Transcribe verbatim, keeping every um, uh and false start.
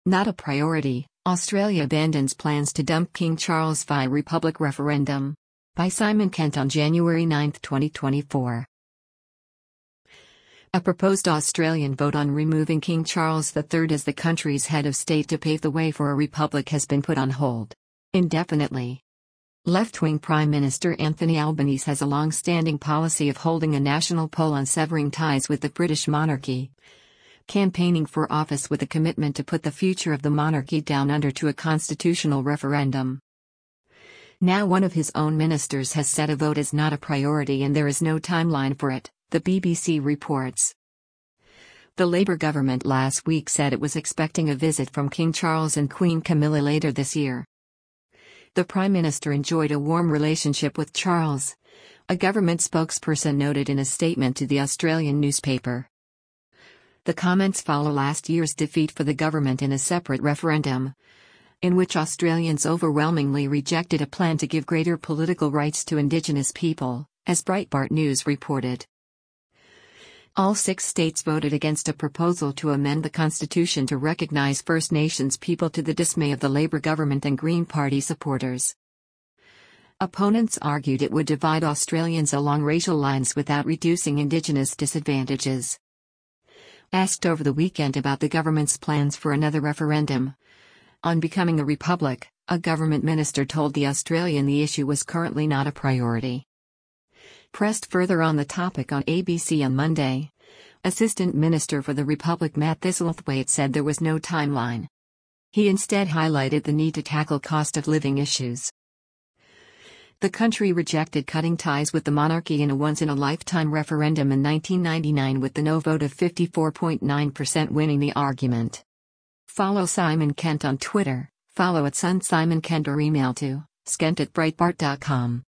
Not a priority, Australia abandons plans to dump King Charles via Republic referendum. By Simon Kent on January ninth, twenty twenty-four. A proposed Australian vote on removing King Charles the third as the country's head of state to pave the way for a republic has been put on hold indefinitely. Left-wing Prime Minister Anthony Albanese has a long-standing policy of holding a national poll on severing ties with the British monarchy, campaigning for office with a commitment to put the future of the monarchy down under to a constitutional referendum. Now one of his own ministers has said a vote is not a priority and there is no timeline for it, the B B C reports. The Labour government last week said it was expecting a visit from King Charles and Queen Camilla later this year. The Prime Minister enjoyed a warm relationship with Charles, a government spokesperson noted in a statement to the Australian newspaper. The comments follow last year's defeat for the government in a separate referendum, in which Australians overwhelmingly rejected a plan to give greater political rights to Indigenous people, as Breitbart News reported. All six states voted against a proposal to amend the Constitution to recognise First Nations people, to the dismay of the Labour government and Green Party supporters. Opponents argued it would divide Australians along racial lines without reducing Indigenous disadvantages. Asked over the weekend about the government's plans for another referendum on becoming a republic, a government minister told The Australian the issue was currently not a priority. Pressed further on the topic on A B C on Monday, Assistant Minister for the Republic Matt Thistlethwaite said there was no timeline. He instead highlighted the need to tackle cost of living issues. The country rejected cutting ties with the monarchy in a once-in-a-lifetime referendum in nineteen ninety-nine, with the no vote of fifty-four point nine percent winning the argument. Follow Simon Kent on Twitter, follow at Sun Simon Kent, or email to skent at breitbart dot com.